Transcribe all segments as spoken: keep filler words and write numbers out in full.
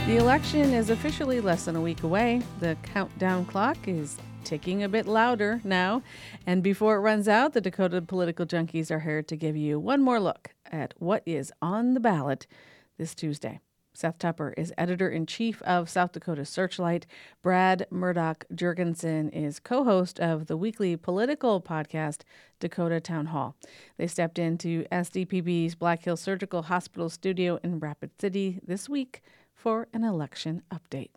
The election is officially less than a week away. The countdown clock is ticking a bit louder now. And before it runs out, the Dakota Political Junkies are here to give you one more look at what is on the ballot this Tuesday. Seth Tupper is editor-in-chief of South Dakota Searchlight. Brad Murdoch Jurgensen is co-host of the weekly political podcast, Dakota Town Hall. They stepped into S D P B's Black Hills Surgical Hospital studio in Rapid City this week for an election update.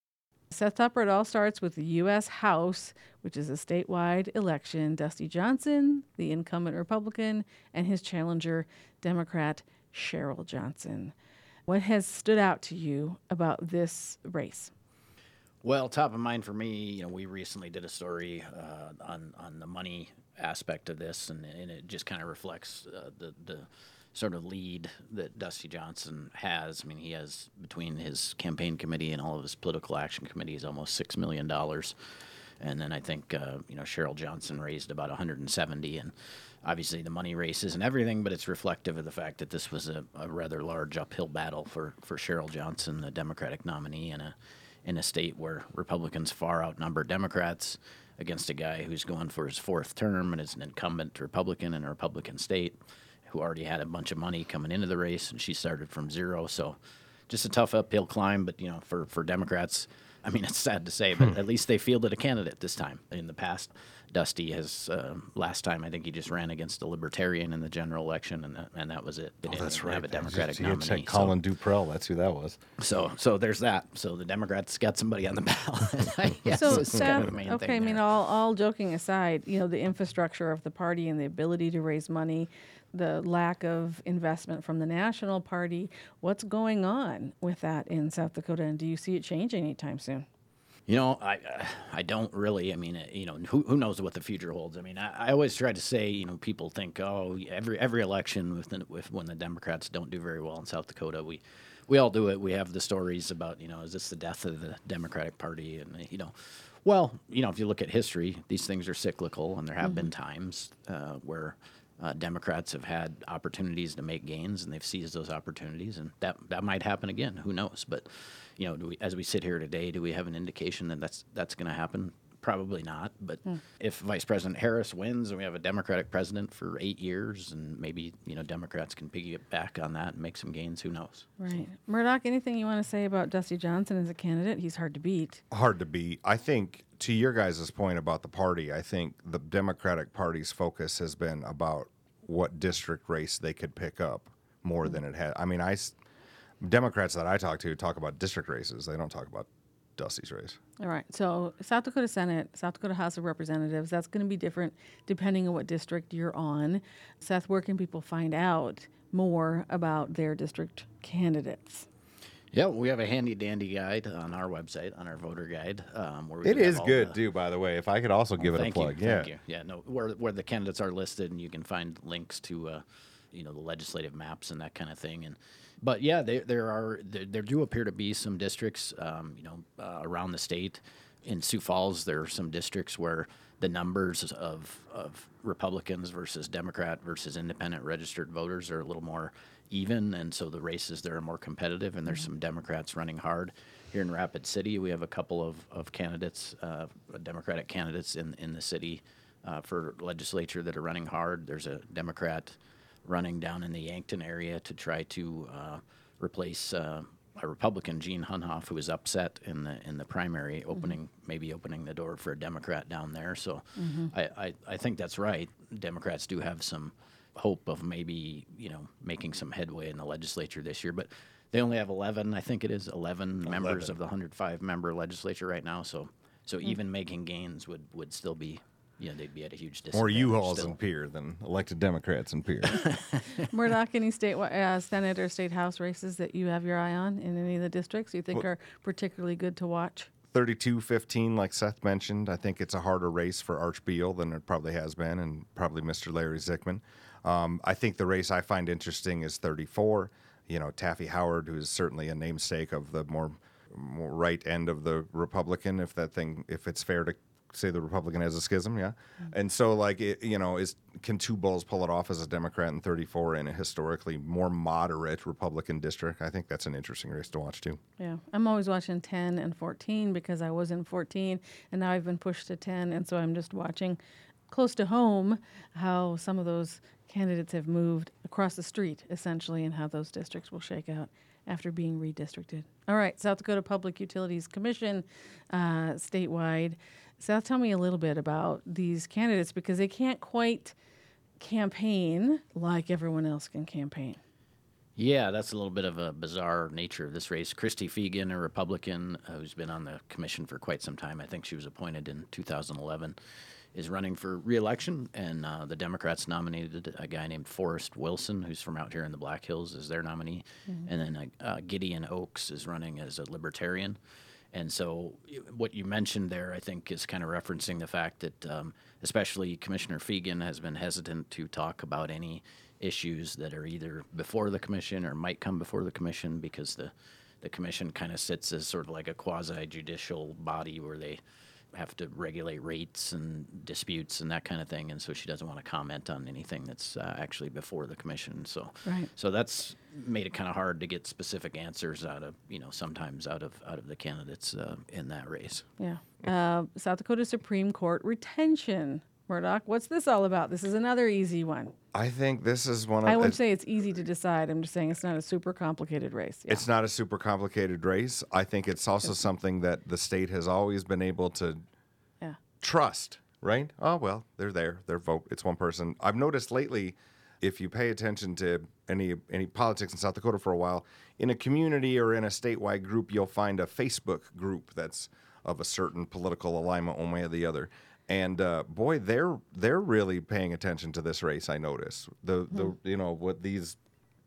Seth Tupper, it all starts with the U S House, which is a statewide election. Dusty Johnson, the incumbent Republican, and his challenger, Democrat Cheryl Johnson. What has stood out to you about this race? Well, top of mind for me, you know, we recently did a story uh, on on the money aspect of this, and, and it just kind of reflects uh, the the sort of lead that Dusty Johnson has. I mean, he has, between his campaign committee and all of his political action committees, almost six million dollars. And then I think, uh, you know, Cheryl Johnson raised about one hundred seventy, and obviously the money race isn't everything, but it's reflective of the fact that this was a, a rather large uphill battle for, for Cheryl Johnson, the Democratic nominee, in a in a state where Republicans far outnumber Democrats, against a guy who's going for his fourth term and is an incumbent Republican in a Republican state, who already had a bunch of money coming into the race, and she started from zero. So just a tough uphill climb, but, you know, for, for Democrats, I mean, it's sad to say, but at least they fielded a candidate this time. In the past, Dusty has, uh, last time, I think he just ran against a Libertarian in the general election, and that, and that was it. They oh, didn't that's even right. have a Democratic he nominee. had Colin so, Duprell, that's who that was. So so there's that. So the Democrats got somebody on the ballot. Yes, so, it's Seth, kind of the main okay, thing I mean, there. all, all joking aside, you know, the infrastructure of the party and the ability to raise money, the lack of investment from the national party, what's going on with that in South Dakota, and do you see it changing anytime soon? You know, I uh, I don't really. I mean, uh, you know, who who knows what the future holds? I mean, I, I always try to say, you know, people think, oh, every every election with, the, with when the Democrats don't do very well in South Dakota, we we all do it. We have the stories about, you know, is this the death of the Democratic Party? And you know, well, you know, if you look at history, these things are cyclical, and there have mm-hmm. been times uh, where uh, Democrats have had opportunities to make gains, and they've seized those opportunities, and that that might happen again. Who knows? But you know, do we, as we sit here today, do we have an indication that that's that's going to happen? Probably not. But hmm. if Vice President Harris wins and we have a Democratic president for eight years, and maybe, you know, Democrats can piggyback on that and make some gains, who knows? Right. Murdoch, anything you want to say about Dusty Johnson as a candidate? He's hard to beat. Hard to beat. I think, to your guys' point about the party, I think the Democratic Party's focus has been about what district race they could pick up more hmm. than it had. I mean, I... Democrats that I talk to talk about district races. They don't talk about Dusty's race. All right. So South Dakota Senate, South Dakota House of Representatives, that's going to be different depending on what district you're on. Seth, where can people find out more about their district candidates? Yeah, we have a handy-dandy guide on our website, on our voter guide. Um, where we it is good, the, too, by the way, if I could also give oh, it a plug. You, yeah. Thank you. Yeah, no, where, where the candidates are listed, and you can find links to, uh, you know, the legislative maps and that kind of thing. And But yeah, there there are there, there do appear to be some districts, um, you know, uh, around the state. In Sioux Falls, there are some districts where the numbers of of Republicans versus Democrat versus independent registered voters are a little more even, and so the races there are more competitive. And there's mm-hmm. some Democrats running hard. Here in Rapid City, we have a couple of of candidates, uh, Democratic candidates in in the city uh, for legislature that are running hard. There's a Democrat running down in the Yankton area to try to uh, replace uh, a Republican, Gene Hunhoff, who was upset in the in the primary, opening mm-hmm. maybe opening the door for a Democrat down there. So mm-hmm. I, I, I think that's right. Democrats do have some hope of maybe, you know, making some headway in the legislature this year, but they only have eleven, I think it is eleven, eleven. members of the one hundred five member legislature right now. So so mm-hmm. even making gains would, would still be, you know, they'd be at a huge disadvantage. More U-Hauls still. in Pierre than elected Democrats in Pierre. Murdoch, any state uh, Senate or state House races that you have your eye on in any of the districts you think well, are particularly good to watch? thirty-two fifteen, like Seth mentioned. I think it's a harder race for Arch Beal than it probably has been, and probably Mister Larry Zickman. Um, I think the race I find interesting is thirty-four. You know, Taffy Howard, who is certainly a namesake of the more, more right end of the Republican, if that thing, if it's fair to say the Republican has a schism, yeah. And so, like, it, you know, is can two bulls pull it off as a Democrat in thirty-four in a historically more moderate Republican district? I think that's an interesting race to watch, too. Yeah, I'm always watching ten and fourteen because I was in fourteen and now I've been pushed to ten. And so I'm just watching close to home how some of those candidates have moved across the street, essentially, and how those districts will shake out after being redistricted. All right, South Dakota Public Utilities Commission, uh, statewide. Seth, tell me a little bit about these candidates because they can't quite campaign like everyone else can campaign. Yeah, that's a little bit of a bizarre nature of this race. Christy Fegan, a Republican uh, who's been on the commission for quite some time, I think she was appointed in two thousand eleven, is running for re-election, and uh, the Democrats nominated a guy named Forrest Wilson, who's from out here in the Black Hills, as their nominee. Mm-hmm. And then uh, uh, Gideon Oaks is running as a Libertarian. And so what you mentioned there, I think, is kind of referencing the fact that um, especially Commissioner Fegan has been hesitant to talk about any issues that are either before the commission or might come before the commission because the, the commission kind of sits as sort of like a quasi-judicial body where they have to regulate rates and disputes and that kind of thing, and so she doesn't want to comment on anything that's uh, actually before the commission. So, right. so that's made it kind of hard to get specific answers out of, you know, sometimes out of out of the candidates uh, in that race. Yeah. Uh, South Dakota Supreme Court retention. Murdoch, what's this all about? This is another easy one. I think this is one of. I wouldn't say it's easy to decide. I'm just saying it's not a super complicated race. Yeah. It's not a super complicated race. I think it's also it's, something that the state has always been able to yeah. trust, right? Oh, well, they're there. Their vote. It's one person. I've noticed lately, if you pay attention to any any politics in South Dakota for a while, in a community or in a statewide group, you'll find a Facebook group that's of a certain political alignment one way or the other. And uh, boy, they're they're really paying attention to this race. I notice the the mm. you know what these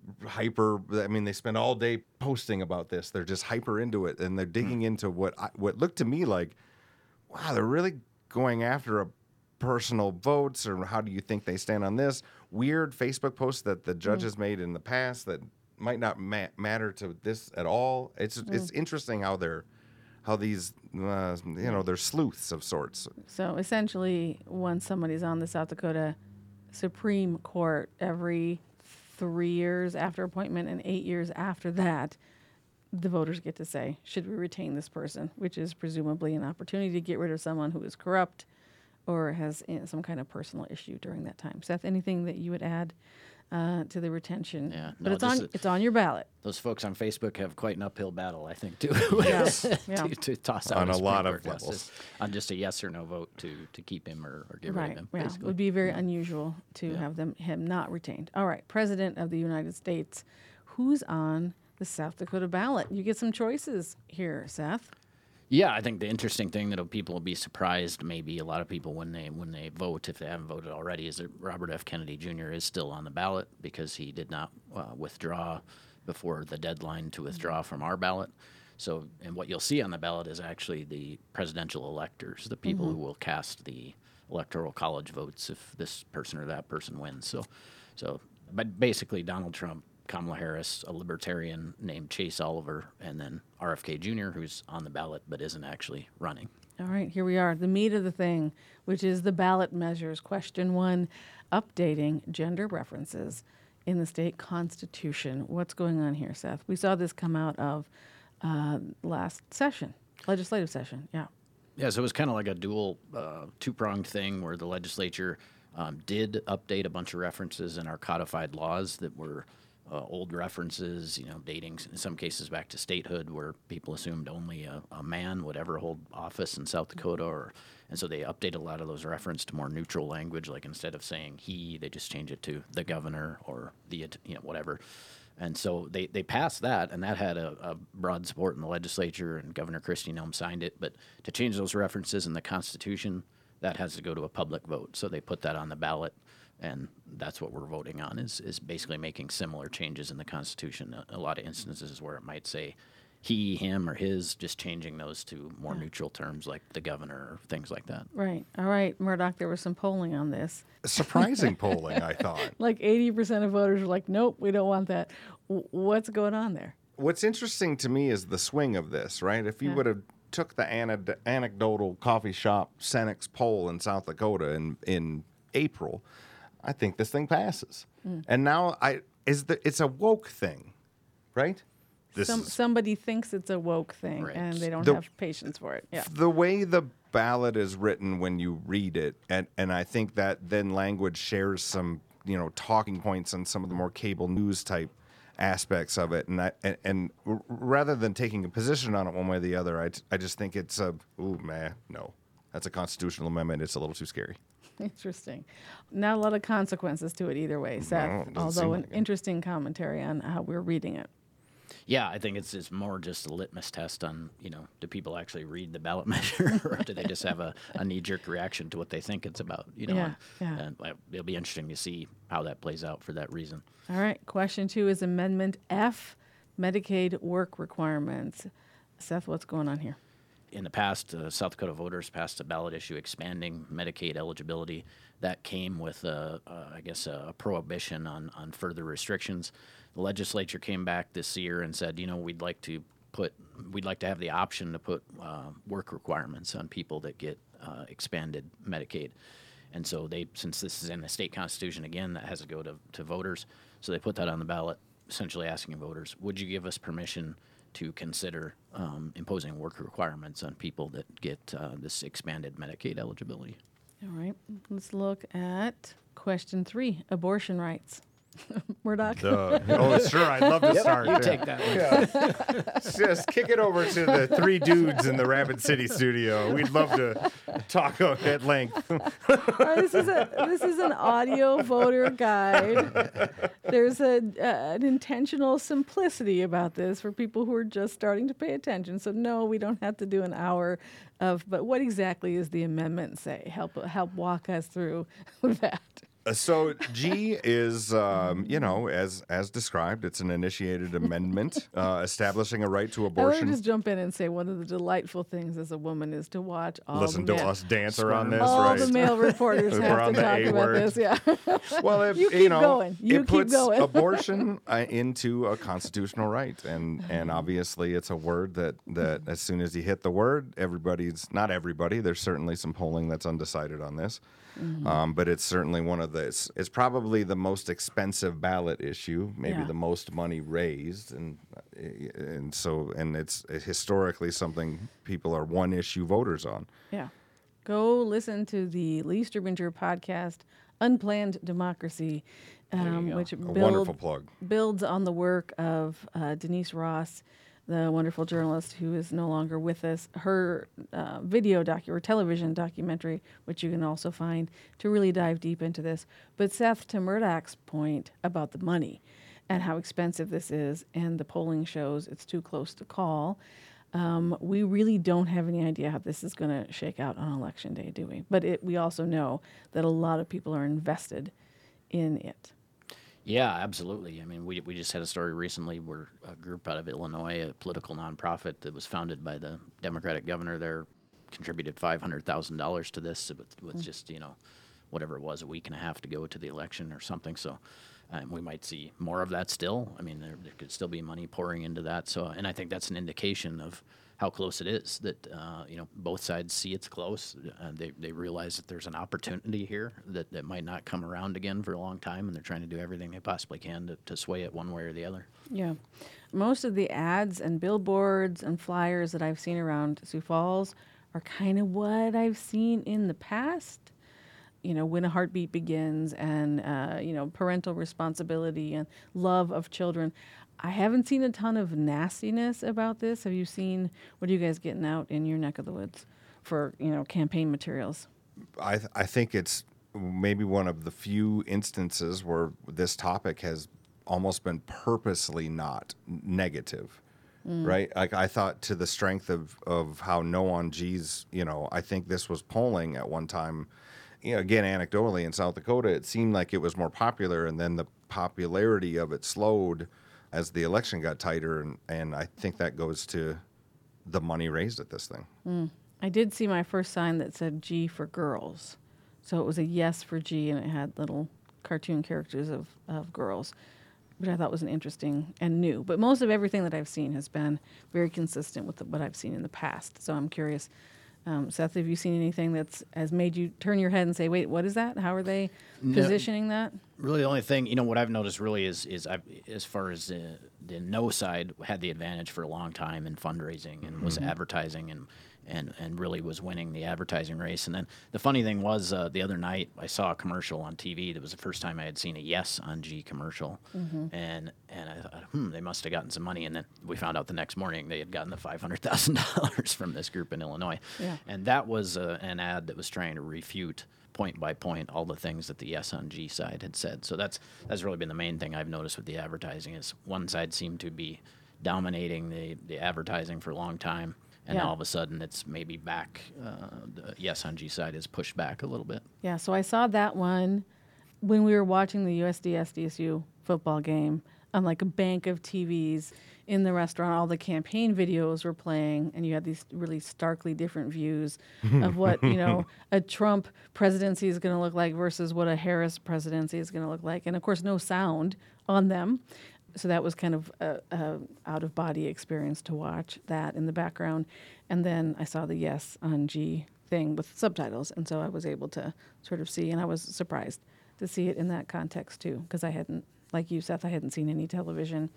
hyper. I mean, they spend all day posting about this. They're just hyper into it, and they're digging mm. into what I, what looked to me like, wow, they're really going after a personal votes, or how do you think they stand on this weird Facebook post that the judges mm. made in the past that might not ma- matter to this at all. It's mm. it's interesting how they're. How these, uh, you know, they're sleuths of sorts. So essentially, when somebody's on the South Dakota Supreme Court every three years after appointment and eight years after that, the voters get to say, should we retain this person, which is presumably an opportunity to get rid of someone who is corrupt or has some kind of personal issue during that time. Seth, anything that you would add uh, to the retention? Yeah, but no, it's on is, it's on your ballot. Those folks on Facebook have quite an uphill battle, I think, too, yeah. to, yeah. to toss out on a, a lot of levels on just a yes or no vote to, to keep him or, or get right. rid of him. Yeah, Basically. it would be very yeah. unusual to yeah. have them him not retained. All right, President of the United States, who's on the South Dakota ballot? You get some choices here, Seth. Yeah, I think the interesting thing that people will be surprised, maybe a lot of people when they when they vote, if they haven't voted already, is that Robert F. Kennedy Junior is still on the ballot because he did not uh, withdraw before the deadline to withdraw from our ballot. So, and what you'll see on the ballot is actually the presidential electors, the people mm-hmm. who will cast the electoral college votes if this person or that person wins. So, so, but basically Donald Trump, Kamala Harris, a libertarian named Chase Oliver, and then R F K Junior, who's on the ballot but isn't actually running. All right, here we are, the meat of the thing, which is the ballot measures. Question one, updating gender references in the state constitution. What's going on here, Seth? We saw this come out of uh, last session, legislative session, yeah. Yeah, so it was kind of like a dual, uh, two-pronged thing where the legislature um, did update a bunch of references in our codified laws that were Uh, old references, you know, dating in some cases back to statehood, where people assumed only a, a man would ever hold office in South Dakota, or and so they updated a lot of those references to more neutral language. Like instead of saying he, they just change it to the governor or the, you know, whatever. And so they, they passed that, and that had a, a broad support in the legislature, and Governor Kristi Noem signed it. But to change those references in the Constitution, that has to go to a public vote. So they put that on the ballot. And that's what we're voting on is is basically making similar changes in the Constitution. A, a lot of instances where it might say he, him, or his, just changing those to more yeah. neutral terms like the governor or things like that. Right. All right, Murdoch, there was some polling on this. Surprising polling, I thought. Like eighty percent of voters were like, nope, we don't want that. W- what's going on there? What's interesting to me is the swing of this, right? If you yeah. would have took the aned- anecdotal coffee shop Senex poll in South Dakota in in April, I think this thing passes. Mm. And now I is the it's a woke thing, right? This Some, is, somebody thinks it's a woke thing, Right. and they don't The- have patience for it. Yeah. the way the ballot is written when you read it, and, and I think that then language shares some, you know, talking points on some of the more cable news type aspects of it. And I, and, and r- rather than taking a position on it one way or the other, I, I just think it's a, ooh, man, no. That's a constitutional amendment. It's a little too scary. Interesting. Not a lot of consequences to it either way, Seth, it doesn't although seem an like it. interesting commentary on how we're reading it. Yeah, I think it's it's more just a litmus test on, you know, do people actually read the ballot measure or do they just have a, a knee-jerk reaction to what they think it's about, you know? Yeah, and, yeah. and uh, it'll be interesting to see how that plays out for that reason. All right. Question two is Amendment F, Medicaid work requirements. Seth, what's going on here? In the past, uh, South Dakota voters passed a ballot issue expanding Medicaid eligibility. That came with, a, uh, I guess, a prohibition on, on further restrictions. The legislature came back this year and said, you know, we'd like to put, we'd like to have the option to put uh, work requirements on people that get uh, expanded Medicaid. And so they, since this is in the state constitution again, that has to go to, to voters. So they put that on the ballot, essentially asking voters, would you give us permission to consider um, imposing work requirements on people that get uh, this expanded Medicaid eligibility? All right. Let's look at question three, abortion rights. Murdoch? Duh. Oh, sure. I'd love to start. You yeah. take that one. Yeah. Just kick it over to the three dudes in the Rapid City studio. We'd love to talk at length. All right, this is a this is an audio voter guide. There's a uh, an intentional simplicity about this for people who are just starting to pay attention. So no, we don't have to do an hour of. But what exactly is the amendment say? Help help walk us through that. Uh, So G is, um, you know, as as described, it's an initiated amendment uh, establishing a right to I want abortion. to just jump in and say one of the delightful things as a woman is to watch all Listen the to male, us dance around this, all right? the male reporters We're have on to the talk A about word. this. Yeah. Well, if, You keep know, going. You it keep puts going. abortion uh, into a constitutional right, and and obviously it's a word that that as soon as you hit the word, everybody's not everybody. There's certainly some polling that's undecided on this, Mm-hmm. um, but it's certainly one of the. It's, it's probably the most expensive ballot issue, maybe Yeah. the most money raised, and and so and it's historically something people are one issue voters on. Yeah. Go listen to the Lee Strubinger podcast, Unplanned Democracy, um, which A build, wonderful plug. builds on the work of uh, Denise Ross, the wonderful journalist who is no longer with us. Her uh, video docu or television documentary, which you can also find to really dive deep into this. But Seth, to Murdoch's point about the money and how expensive this is, and the polling shows it's too close to call. Um, we really don't have any idea how this is going to shake out on election day, do we? But it, we also know that a lot of people are invested in it. Yeah, absolutely. I mean, we we just had a story recently where a group out of Illinois, a political nonprofit that was founded by the Democratic governor there, contributed five hundred thousand dollars to this with, with mm. just, you know, whatever it was, a week and a half to go to the election or something. So um, we might see more of that still. I mean, there, there could still be money pouring into that. So, and I think that's an indication of how close it is, that, uh, you know, both sides see it's close. Uh, they, they realize that there's an opportunity here that, that might not come around again for a long time, and they're trying to do everything they possibly can to, to sway it one way or the other. Yeah. Most of the ads and billboards and flyers that I've seen around Sioux Falls are kind of what I've seen in the past. You know, When a Heartbeat Begins, and, uh, you know, parental responsibility and love of children. I haven't seen a ton of nastiness about this. Have you seen, what are you guys getting out in your neck of the woods for, you know, campaign materials? I th- I think it's maybe one of the few instances where this topic has almost been purposely not negative, mm. right? Like I thought, to the strength of, of how no on G's, you know, I think this was polling at one time, you know, again, anecdotally in South Dakota, it seemed like it was more popular, and then the popularity of it slowed as the election got tighter, and, and I think that goes to the money raised at this thing. Mm. I did see my first sign that said G for girls. So it was a yes for G, and it had little cartoon characters of, of girls. which I thought was an interesting and new. But most of everything that I've seen has been very consistent with the, what I've seen in the past. So I'm curious, um, Seth, have you seen anything that's has made you turn your head and say, "Wait, what is that? How are they positioning that?" Really, the only thing, you know, what I've noticed really is, is I've, as far as uh, the no side had the advantage for a long time in fundraising and was Mm-hmm. advertising and, and, and really was winning the advertising race. And then the funny thing was uh, the other night I saw a commercial on T V. That was the first time I had seen a Yes on G commercial. Mm-hmm. And and I thought, hmm, they must have gotten some money. And then we found out the next morning they had gotten the five hundred thousand dollars from this group in Illinois. Yeah. And that was uh, an ad that was trying to refute point by point all the things that the Yes on G side had said. So that's that's really been the main thing I've noticed with the advertising is one side seemed to be dominating the, the advertising for a long time, and Yeah. all of a sudden it's maybe back. Uh, the Yes on G side is pushed back a little bit. Yeah, so I saw that one when we were watching the U S D S D S U football game on like a bank of T Vs in the restaurant. All the campaign videos were playing, and you had these really starkly different views of what, you know, a Trump presidency is going to look like versus what a Harris presidency is going to look like. And of course, no sound on them. So that was kind of a, a out of body experience to watch that in the background. And then I saw the Yes on G thing with subtitles. And so I was able to sort of see, and I was surprised to see it in that context too, because I hadn't, like you, Seth, I hadn't seen any television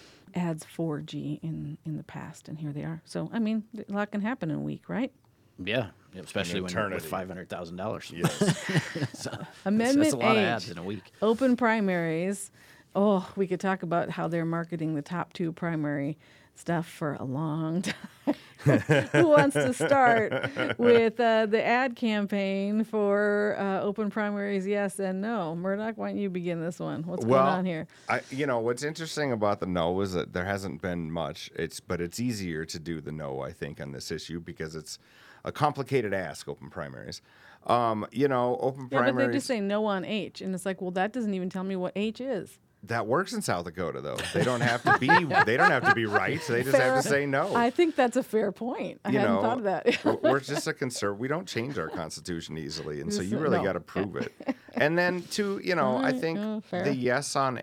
ads for G in, in the past. And here they are. So, I mean, a lot can happen in a week, right? Yeah, especially when you're with eternity. five hundred thousand dollars. Yes. so, Amendment that's, that's a lot of H. ads in a week. Open primaries. Oh, we could talk about how they're marketing the top two primary stuff for a long time. Who wants to start with uh, the ad campaign for uh, open primaries, yes and no? Murdoch, why don't you begin this one? What's well, going on here? I, you know, what's interesting about the no is that there hasn't been much. It's but it's easier to do the no, I think, on this issue because it's a complicated ask. Open primaries. Um, you know, open Yeah, primaries. but they just say no on H, and it's like, well, that doesn't even tell me what H is. That works in South Dakota, though. They don't have to be. They don't have to be right. They just Fair. have to say no. I think that's a fair point. I you hadn't know, thought of that. we're- we're just a conserv. We don't change our constitution easily, and so Just you say really no. got to prove it. And then, to you know, I Alright, think uh, fair. the yes on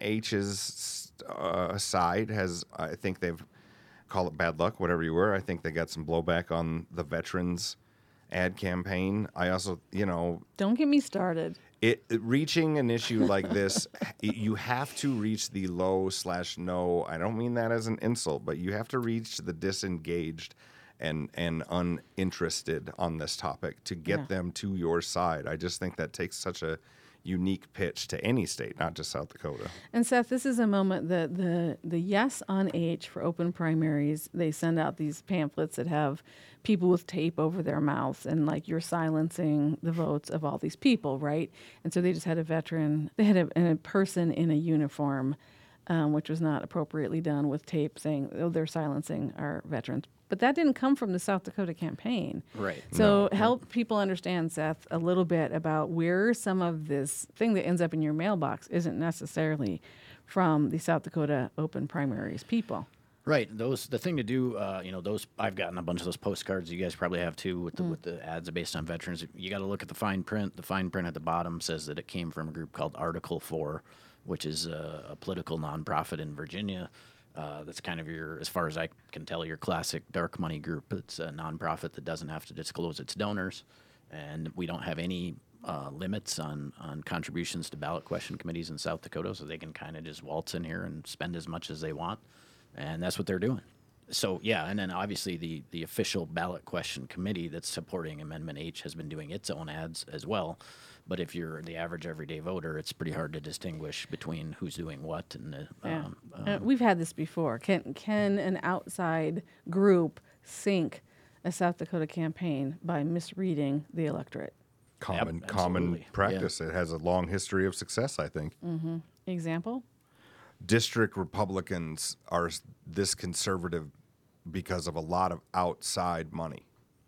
H's uh, side has. I think they've call it bad luck, whatever you were. I think they got some blowback on the veterans ad campaign. I also, you know, Don't get me started. it, it- reaching an issue like this, y- you have to reach the low slash no. I don't mean that as an insult, but you have to reach the disengaged and and uninterested on this topic to get Yeah. them to your side. I just think that takes such a unique pitch to any state, not just South Dakota. And Seth, this is a moment that the the yes on H for open primaries, they send out these pamphlets that have people with tape over their mouths and like you're silencing the votes of all these people, right? And so they just had a veteran, they had a, a person in a uniform, um, which was not appropriately done with tape saying, oh, they're silencing our veterans. But that didn't come from the South Dakota campaign. Right. So help people understand, Seth, a little bit about where some of this thing that ends up in your mailbox isn't necessarily from the South Dakota open primaries people. Right. Those the thing to do. Uh, you know, those I've gotten a bunch of those postcards. You guys probably have too with the with the ads based on veterans. You got to look at the fine print. The fine print at the bottom says that it came from a group called Article Four, which is a, a political nonprofit in Virginia. Uh, that's kind of your, as far as I can tell, your classic dark money group. It's a nonprofit that doesn't have to disclose its donors, and we don't have any uh, limits on on contributions to ballot question committees in South Dakota, so they can kind of just waltz in here and spend as much as they want, and that's what they're doing. So yeah, and then obviously the the official ballot question committee that's supporting Amendment H has been doing its own ads as well. But if you're the average everyday voter, it's pretty hard to distinguish between who's doing what. And the, Yeah. um, Uh, um, we've had this before. Can can an outside group sink a South Dakota campaign by misreading the electorate? Common Yep, common absolutely. Yeah. practice. It has a long history of success, I think. Example? District Republicans are s- this conservative because of a lot of outside money.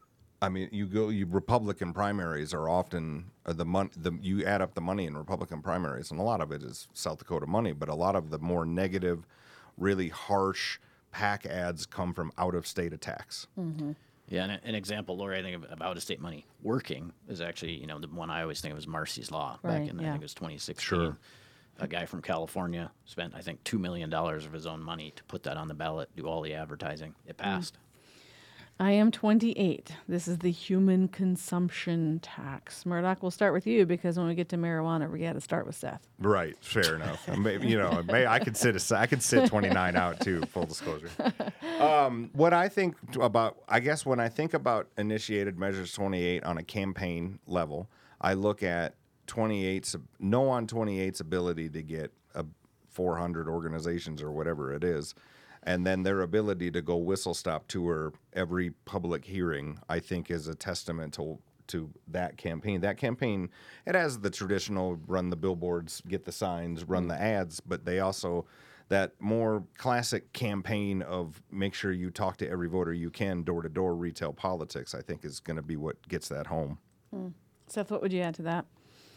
I mean, you go. You Republican primaries are often uh, the mon- the you add up the money in Republican primaries, and a lot of it is South Dakota money. But a lot of the more negative, really harsh PAC ads come from out of state attacks. yeah, and a- an example, Lori, I think of, of out-of-state money working is actually, you know, the one I always think of is Marcy's Law back Right, in, I yeah. think it was twenty sixteen. Sure. a guy from California spent, I think, two million dollars of his own money to put that on the ballot, do all the advertising. It passed. Mm. I am twenty-eight. This is the human consumption tax. Murdoch, we'll start with you because when we get to marijuana, we got to start with Seth. Right, fair enough. Maybe, you know, may, I could sit a, I could sit twenty-nine out too. Full disclosure. Um, what I think about, I guess, when I think about initiated measures twenty-eight on a campaign level, I look at twenty-eight's no on twenty-eight's ability to get a four hundred organizations or whatever it is. And then their ability to go whistle stop tour every public hearing, I think, is a testament to to that campaign. That campaign, it has the traditional run the billboards, get the signs, run the ads, but they also, that more classic campaign of make sure you talk to every voter you can, door-to-door retail politics, I think is going to be what gets that home. Mm. Seth, what would you add to that?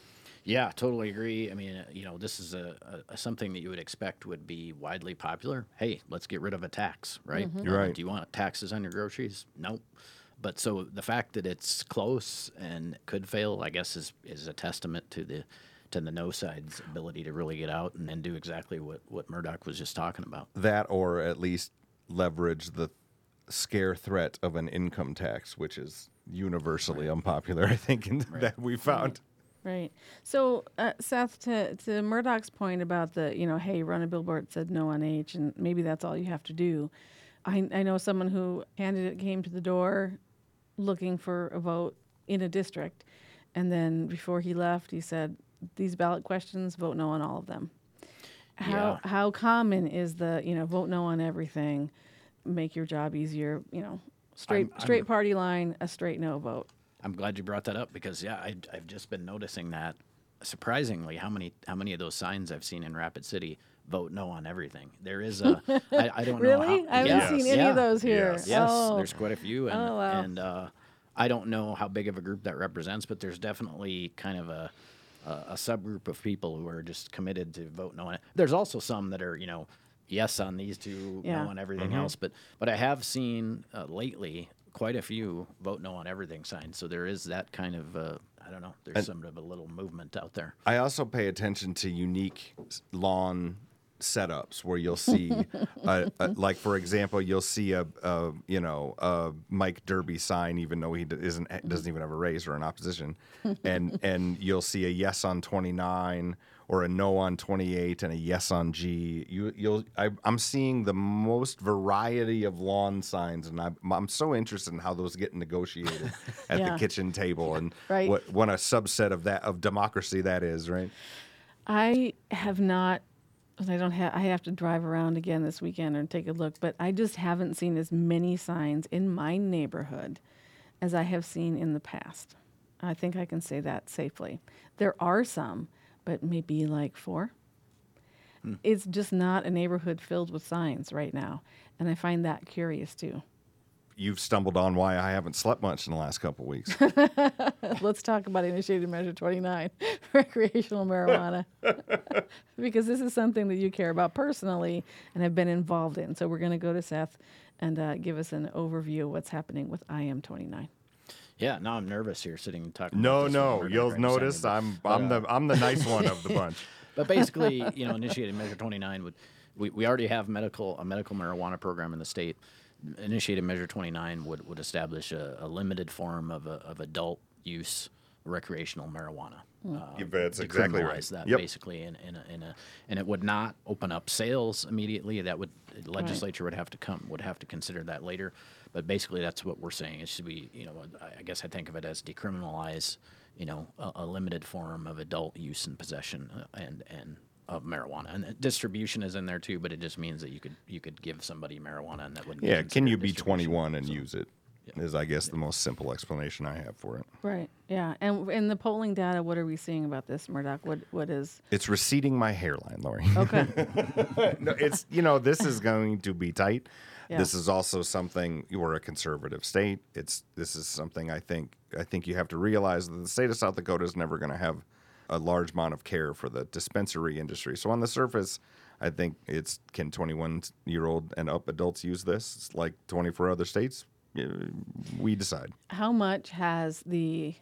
Yeah, totally agree. I mean, uh, you know, this is a, a, a something that you would expect would be widely popular. Hey, let's get rid of a tax, right? Mm-hmm. You're right. Do you want taxes on your groceries? Nope. But so the fact that it's close and could fail, I guess, is is a testament to the to the no side's ability to really get out and, and do exactly what, what Murdoch was just talking about. That, or at least leverage the scare threat of an income tax, which is universally right. unpopular, I think, in, right. that we found. Right. So, uh, Seth, to, to Murdoch's point about the, you know, hey, run a billboard that said no on H, and maybe that's all you have to do. I, I know someone who candidate came to the door looking for a vote in a district, and then before he left, he said, these ballot questions, vote no on all of them. How Yeah. how common is the, you know, vote no on everything, make your job easier, you know, straight I'm- straight I'm- party line, a straight no vote. I'm glad you brought that up because yeah, I, I've just been noticing that surprisingly how many how many of those signs I've seen in Rapid City vote no on everything. There is a I, I don't know Really? how, I haven't yes, seen any yeah, of those here. Yes. Yes, Oh. there's quite a few, and Oh, wow. and uh, I don't know how big of a group that represents, but there's definitely kind of a a, a subgroup of people who are just committed to vote no on it. There's also some that are you know yes on these two, Yeah. no on everything Mm-hmm. else, but but I have seen uh, lately quite a few vote no on everything signs. So there is that kind of, uh, I don't know, there's And- some of a little movement out there. I also pay attention to unique s- lawn setups where you'll see, a, a, like for example, you'll see a, a you know a Mike Derby sign, even though he d- isn't doesn't even have a race or an opposition, and and you'll see a yes on twenty-nine or a no on twenty-eight and a yes on G. You you'll I, I'm seeing the most variety of lawn signs, and I'm I'm so interested in how those get negotiated at Yeah. the kitchen table and Right. what what a subset of that of democracy that is, right? I have not. I don't have. I have to drive around again this weekend and take a look, but I just haven't seen as many signs in my neighborhood as I have seen in the past. I think I can say that safely. There are some, but maybe like four. Hmm. It's just not a neighborhood filled with signs right now, and I find that curious too. You've stumbled on why I haven't slept much in the last couple of weeks. Let's talk about Initiated Measure twenty-nine, recreational marijuana, because this is something that you care about personally and have been involved in. So we're going to go to Seth and uh, give us an overview of what's happening with I M twenty-nine. Yeah, now I'm nervous here sitting and talking. No, about this no, one. you'll Right beside me, notice but- I'm but, I'm uh, the I'm the nice one of the bunch. But basically, you know, Initiated Measure twenty-nine would we, we already have medical a medical marijuana program in the state. Initiated Measure twenty-nine would, would establish a, a limited form of, a, of adult use recreational marijuana. Uh, Yeah, that's exactly right. decriminalize that Yep. basically in, in, a, in a and it would not open up sales immediately. That would the legislature would have to come would have to consider that later. But basically, that's what we're saying. It should be, you know, I- I guess I think of it as decriminalize, you know, a, a limited form of adult use and possession uh, and and of marijuana. And uh, distribution is in there too, but it just means that you could you could give somebody marijuana and that wouldn't. be Yeah, can considered you be distribution. twenty-one and So- use it? Is I guess the most simple explanation I have for it. Right. Yeah. And in the polling data, what are we seeing about this, Murdoch? What What is? It's receding my hairline, Lori. Okay. No, it's you know this is going to be tight. Yeah. This is also something we're a conservative state. It's this is something I think I think you have to realize that the state of South Dakota is never going to have a large amount of care for the dispensary industry. So on the surface, I think it's can twenty-one year old and up adults use this? It's like twenty-four other states. Yeah, we decide. How much has the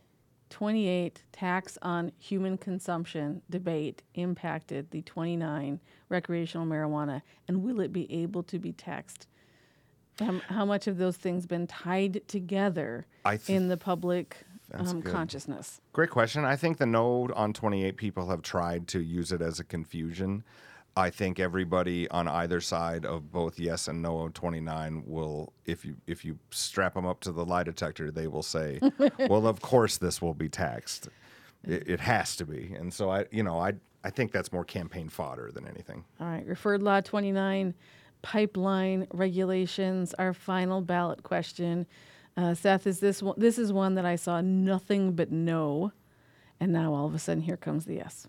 twenty-eight tax on human consumption debate impacted the twenty-nine recreational marijuana, and will it be able to be taxed? How, how much have those things been tied together I th- in the public That's um, good. consciousness? Great question. I think the no on twenty-eight people have tried to use it as a confusion. I think everybody on either side of both yes and no on twenty-nine will, if you if you strap them up to the lie detector, they will say, "Well, of course this will be taxed. It, it has to be." And so I, you know, I I think that's more campaign fodder than anything. All right, referred law twenty-nine, pipeline regulations, our final ballot question. Uh, Seth, is this one, this is one that I saw nothing but no, and now all of a sudden here comes the yes.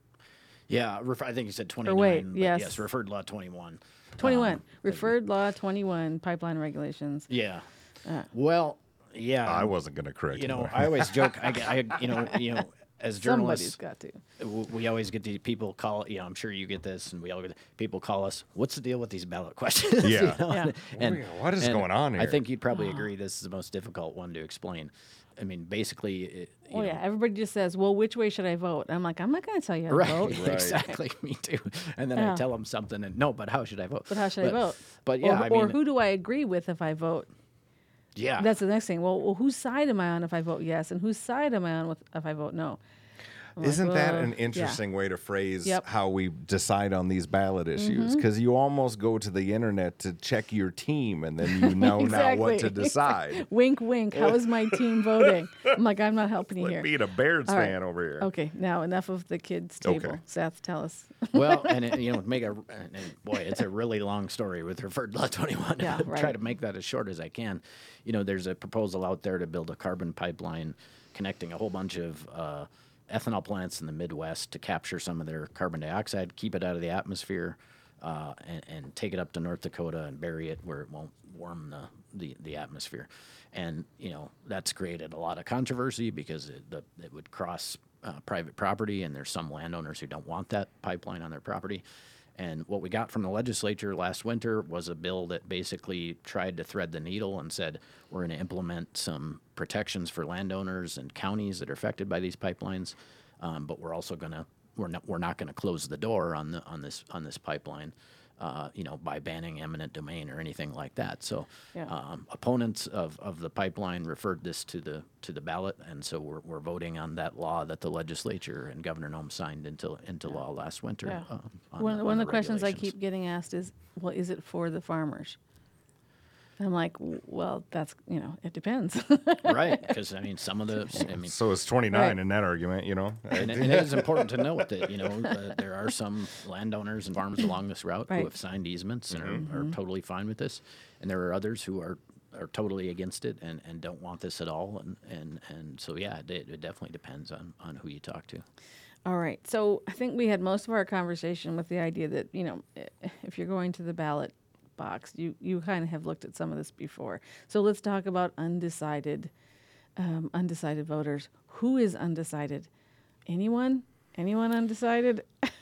Yeah, ref- I think you said twenty-nine. wait, but yes. yes, referred law twenty-one. twenty-one, Um, referred law twenty-one, pipeline regulations. Yeah. Uh, Well, yeah. I wasn't going to correct You know, you. I always joke. I, I, you know, you know, as Somebody's journalists, got to. w- we always get the people call. You know, I'm sure you get this, and we all get people call us. What's the deal with these ballot questions? Yeah. You know? Yeah. And What is and going on I here? think you'd probably agree this is the most difficult one to explain. I mean, basically, it, you Oh know, yeah, everybody just says, "Well, which way should I vote?" I'm like, I'm not going to tell you how to Right, vote. Right. exactly. Me too. And then Yeah. I tell them something, and no, but how should I vote? But how should I vote? But yeah, or, I mean, or who do I agree with if I vote? yeah, That's the next thing. Well, well, whose side am I on if I vote yes, and whose side am I on with if I vote no? I'm like, Isn't that well, an yeah. interesting way to phrase Yep. how we decide on these ballot issues? Because you almost go to the internet to check your team, and then you know now what to Exactly. decide. Wink, wink. How is my team voting? I'm like, I'm not helping you Like here. being a Bears All right. fan over here. Okay, now enough of the kids' table. Okay. Seth, tell us. well, and it, you know, make a and, and boy, it's a really long story with referred law twenty-one. Yeah, Try right. to make that as short as I can. You know, there's a proposal out there to build a carbon pipeline connecting a whole bunch of uh, ethanol plants in the Midwest to capture some of their carbon dioxide, keep it out of the atmosphere, uh, and, and take it up to North Dakota and bury it where it won't warm the, the, the atmosphere. And, you know, that's created a lot of controversy because it, the, it would cross uh, private property, and there's some landowners who don't want that pipeline on their property. And what we got from the legislature last winter was a bill that basically tried to thread the needle and said, we're going to implement some protections for landowners and counties that are affected by these pipelines, um, but we're also going to we're not we're not going to close the door on the on this on this pipeline, uh, you know, by banning eminent domain or anything like that. So, Yeah. um, opponents of, of the pipeline referred this to the to the ballot, and so we're we're voting on that law that the legislature and Governor Nome signed into into law last winter. Yeah. Um, on One, the, one on of the questions I regulations. keep getting asked is, well, is it for the farmers? And I'm like, w- well, that's, you know, it depends. Right, because I mean, some of the, I mean, So it's twenty-nine Right. in that argument, you know? and, it- and it is important to note that you know uh, there are some landowners and farmers along this route Right. who have signed easements and are, are totally fine with this, and there are others who are are totally against it and, and don't want this at all, and and, and so yeah, it, it definitely depends on, on who you talk to. All right. So I think we had most of our conversation with the idea that, you know, i- if you're going to the ballot box, you, you kind of have looked at some of this before. So let's talk about undecided, um, undecided voters. Who is undecided? Anyone? Anyone undecided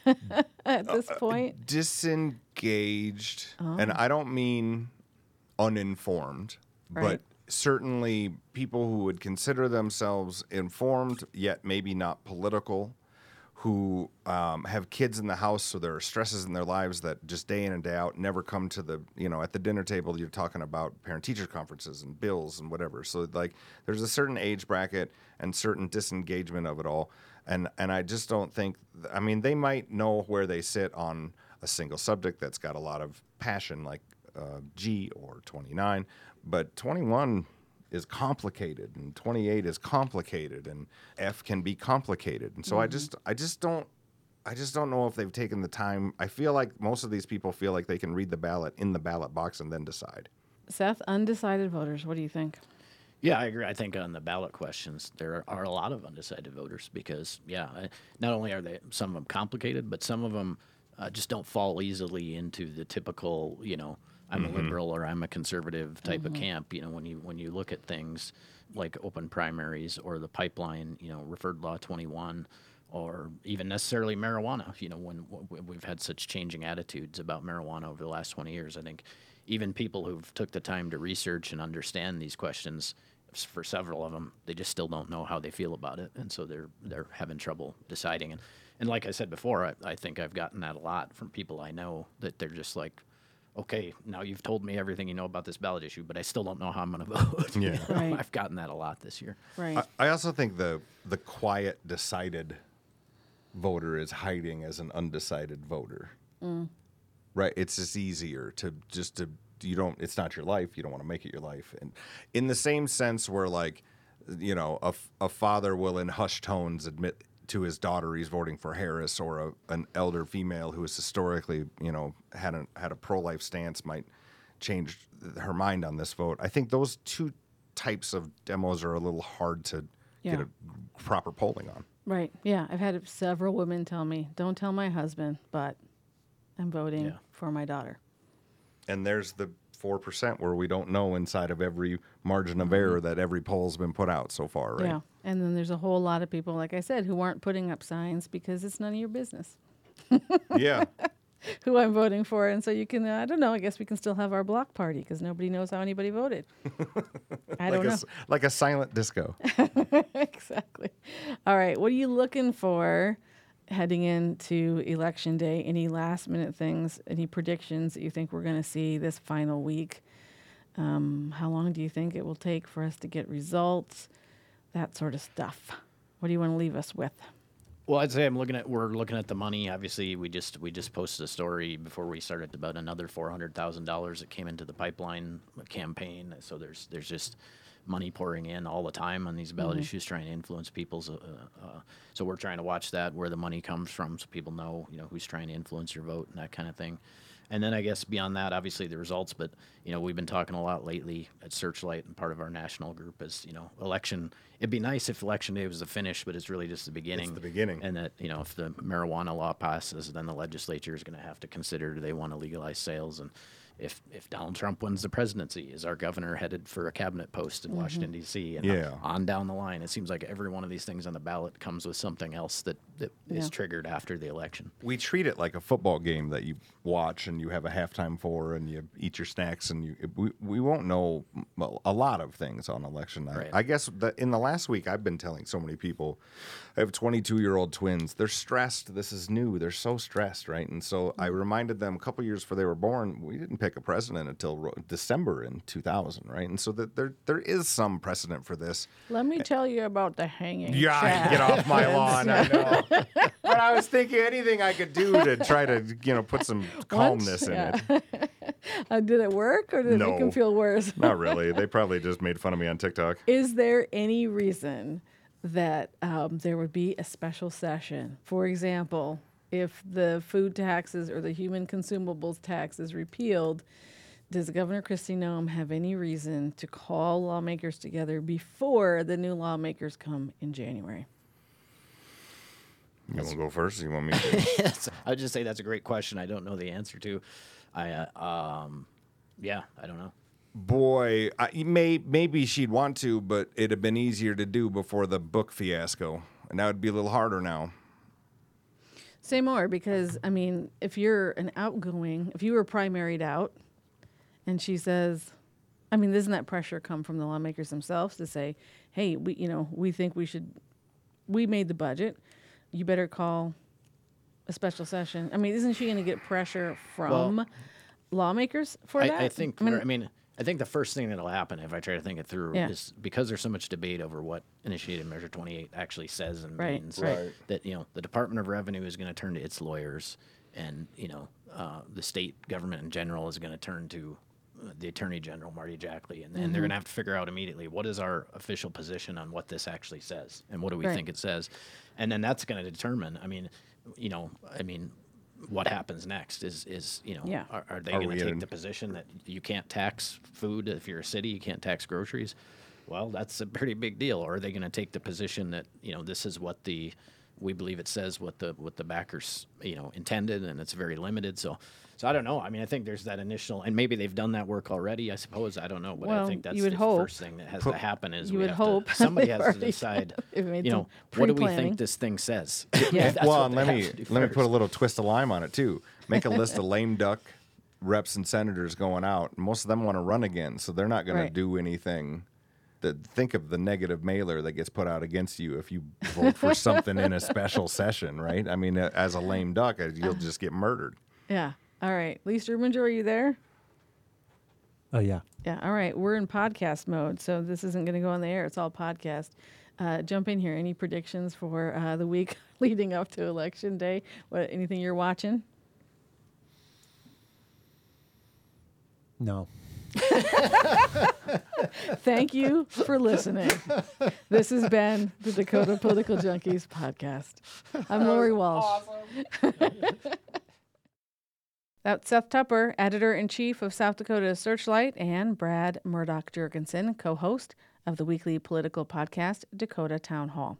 at this point? Disengaged, Oh. and I don't mean uninformed, Right. but certainly people who would consider themselves informed, yet maybe not political, who um, have kids in the house, so there are stresses in their lives that just day in and day out never come to the, you know, at the dinner table, you're talking about parent-teacher conferences and bills and whatever. So, like, there's a certain age bracket and certain disengagement of it all. And, and I just don't think, I mean, they might know where they sit on a single subject that's got a lot of passion, like uh, G or twenty-nine, but twenty-one is complicated, and twenty-eight is complicated, and F can be complicated. And so I just I just don't I just don't know if they've taken the time. I feel like most of these people feel like they can read the ballot in the ballot box and then decide. Seth, undecided voters, what do you think? Yeah, I agree. I think on the ballot questions, there are a lot of undecided voters because, yeah, I- not only are they some of them complicated, but some of them uh, just don't fall easily into the typical, you know, I'm a liberal or I'm a conservative type of camp. You know, when you when you look at things like open primaries or the pipeline, you know, referred law twenty-one, or even necessarily marijuana. You know, when w- we've had such changing attitudes about marijuana over the last twenty years, I think even people who've took the time to research and understand these questions s- for several of them, they just still don't know how they feel about it, and so they're they're having trouble deciding. And and like I said before, I, I think I've gotten that a lot from people I know, that they're just like, okay, now you've told me everything you know about this ballot issue, but I still don't know how I'm going to vote. You Yeah. know? Right. I've gotten that a lot this year. Right. I, I also think the the quiet, decided voter is hiding as an undecided voter. Right? It's just easier to just to you don't. It's not your life. You don't want to make it your life. And in the same sense, where like, you know, a, f- a father will in hushed tones admit to his daughter he's voting for Harris, or a, an elder female who has historically, you know, had a had a pro life stance might change her mind on this vote. I think those two types of demos are a little hard to Yeah. get a proper polling on. Right. Yeah. I've had several women tell me, don't tell my husband, but I'm voting Yeah. for my daughter. And there's the four percent where we don't know inside of every margin of error that every poll's been put out so far, right? Yeah. And then there's a whole lot of people, like I said, who aren't putting up signs because it's none of your business Yeah. who I'm voting for. And so you can, uh, I don't know, I guess we can still have our block party because nobody knows how anybody voted. I like don't a, know. s- like a silent disco. Exactly. All right. What are you looking for heading into election day? Any last minute things, any predictions that you think we're going to see this final week? Um, how long do you think it will take for us to get results? That sort of stuff. What do you want to leave us with? Well, I'd say I'm looking at we're looking at the money. Obviously, we just we just posted a story before we started about another four hundred thousand dollars that came into the pipeline campaign. So there's there's just money pouring in all the time on these ballot issues, trying to influence people's. Uh, uh, so we're trying to watch that, where the money comes from, so people know, you know, who's trying to influence your vote and that kind of thing. And then I guess beyond that, obviously the results. But you know, we've been talking a lot lately at Searchlight, and part of our national group is, you know, election. It'd be nice if election day was the finish, but it's really just the beginning. the beginning. And that, you know, if the marijuana law passes, then the legislature is going to have to consider, do they want to legalize sales? And if if Donald Trump wins the presidency, is our governor headed for a cabinet post in Washington, D C? And Yeah. on down the line, it seems like every one of these things on the ballot comes with something else that, that Yeah. is triggered after the election. We treat it like a football game that you watch and you have a halftime for and you eat your snacks, and you we, we won't know m- a lot of things on election night. Right. I guess that in the last week I've been telling so many people, I have twenty-two-year-old twins. They're stressed. This is new. They're so stressed, right? And so I reminded them a couple years before they were born, we didn't pick a president until ro- December in two thousand, right? And so that there there is some precedent for this. Let me tell you about the hanging. Yeah, shaft. get off my lawn. I know. But I was thinking anything I could do to try to, you know, put some calmness in yeah. it. Uh, did it work, or did it make No. him feel worse? Not really. They probably just made fun of me on TikTok. Is there any reason that um, there would be a special session? For example, if the food taxes or the human consumables tax is repealed, does Governor Kristi Noem have any reason to call lawmakers together before the new lawmakers come in January? You want to go first? Or you want me to? I would just say that's a great question. I don't know the answer to. I, uh, um, yeah, I don't know. Boy, I, may, maybe she'd want to, but it'd have been easier to do before the book fiasco. And that would be a little harder now. Say more, because, I mean, if you're an outgoing, if you were primaried out, and she says, I mean, doesn't that pressure come from the lawmakers themselves to say, hey, we, you know, we think we should, we made the budget, you better call a special session. I mean, isn't she going to get pressure from Well, lawmakers for I, that? I think. I mean, I mean, I think the first thing that'll happen, if I try to think it through, Yeah. is because there's so much debate over what Initiative Measure twenty-eight actually says and Right, means. right. Right. That, you know, the Department of Revenue is going to turn to its lawyers, and you know, uh, the state government in general is going to turn to uh, the Attorney General Marty Jackley, and, and they're going to have to figure out immediately what is our official position on what this actually says, and what do we Right. think it says, and then that's going to determine. I mean, you know, I mean. What happens next is, is you know, Yeah. are, are they Are going we to take in- the position that you can't tax food if you're a city, you can't tax groceries? Well, that's a pretty big deal. Or are they going to take the position that, you know, this is what the, we believe it says what the what the backers, you know, intended, and it's very limited. So, so I don't know. I mean, I think there's that initial, and maybe they've done that work already. I suppose I don't know, but Well, I think that's you would the hope. first thing that has to happen is You we would have hope to, somebody they've has to already decide, They've made you some know, what do we pre-planning. think this thing says? Yeah. That's well, what and they let have me to do let me first. put a little twist of lime on it too. Make a list of lame duck reps and senators going out. Most of them want to run again, so they're not going Right. to do anything the think of the negative mailer that gets put out against you if you vote for something in a special session, right? I mean, as a lame duck, you'll just get murdered. Yeah. All right. Lee Strubinger, are you there? Oh, yeah. Yeah. All right. We're in podcast mode, so this isn't going to go on the air. It's all podcast. Uh, jump in here. Any predictions for uh, the week leading up to Election Day? What? Anything you're watching? No. Thank you for listening. This has been the Dakota Political Junkies podcast. I'm Lori Walsh. Awesome. That's Seth Tupper, editor-in-chief of South Dakota Searchlight, and Brad Murdoch-Jurgensen, co-host of the weekly political podcast Dakota Town Hall.